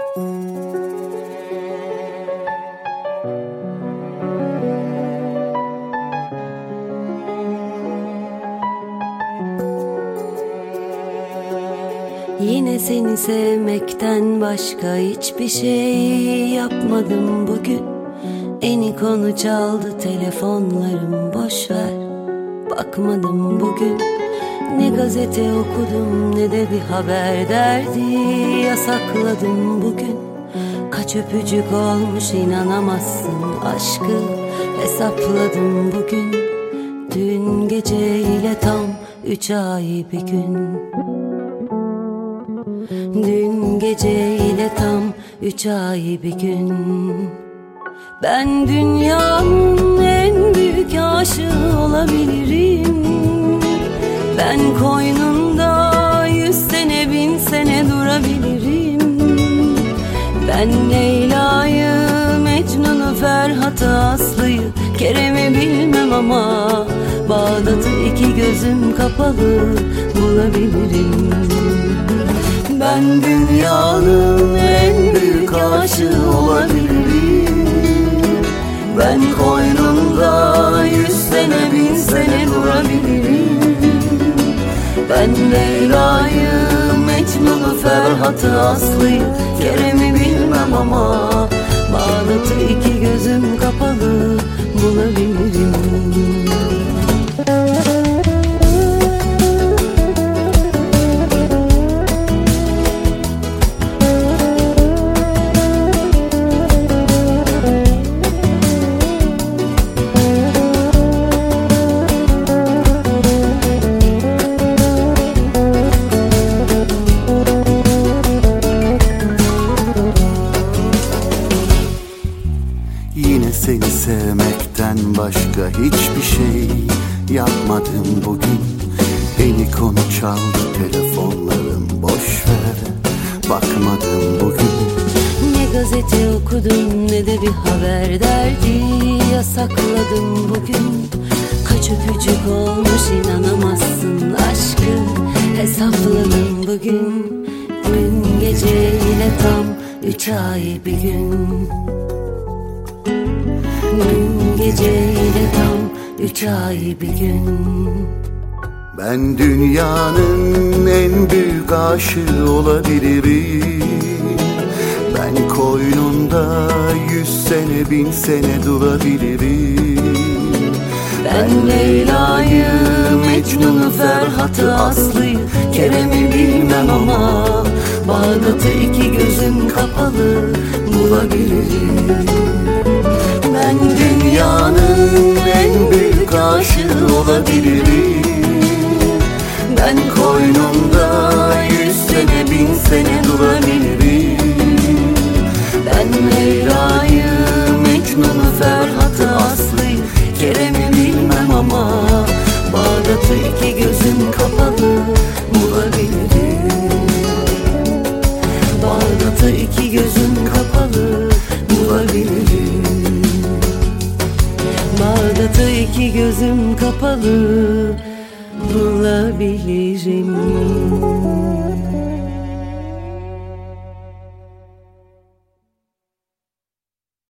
Yine seni sevmekten başka hiçbir şey yapmadım bugün. Eni konu çaldı telefonlarım, boşver, bakmadım bugün. Ne gazete okudum ne de bir haber derdi yasakladım bugün. Kaç öpücük olmuş inanamazsın, aşkı hesapladım bugün. Dün geceyle tam 3 ay bir gün. Dün geceyle tam 3 ay bir gün. Ben dünyanın en büyük aşığı olabilirim. Ben koynunda 100 sene 1000 sene durabilirim. Ben Leyla'yı, Mecnun'u, Ferhat'ı, Aslı'yı, Kerem'i bilmem ama Bağdat'ı iki gözüm kapalı bulabilirim. Ben dünyanın en büyük aşığı olabilirim. Ben koynunda 100 sene 1000 sene durabilirim. Ben Leyla'yı, Mecnun'u, Ferhat'ı, Aslı'yı, Kerem'i bilmem ama Bağdat'ı iki gözüm kapalı bulabilirim. Yine seni sevmekten başka hiçbir şey yapmadım bugün. Beni konu çaldı telefonlarım, boşver, bakmadım bugün. Ne gazete okudum ne de bir haber derdi yasakladım bugün. Kaç öpücük olmuş inanamazsın, aşkı hesapladım bugün. Dün geceyle tam 3 ay bir gün. Dün geceyle tam 3 ay bir gün. Ben dünyanın en büyük aşığı olabilirim. Ben koynunda 100 sene 1000 sene durabilirim. Ben Leyla'yı, Mecnun'u, Ferhat'ı, Aslı'yı, Kerem'i bilmem ama Bağdat'ı iki gözüm kapalı bulabilirim. Ben dünyanın en büyük aşığı olabilirim. Ben koynumda 100 sene 1000 sene durabilirim. Ben Leyla'yı, Mecnun'u, Ferhat'ı, Aslı'yı, Kerem'i bilmem ama Bağdat'ı iki gözüm kapalı bulabilirim. Bağdat'ı iki gözüm kapalı bulabilirim. Bağdat'ı iki gözüm kapalı bulabilirim.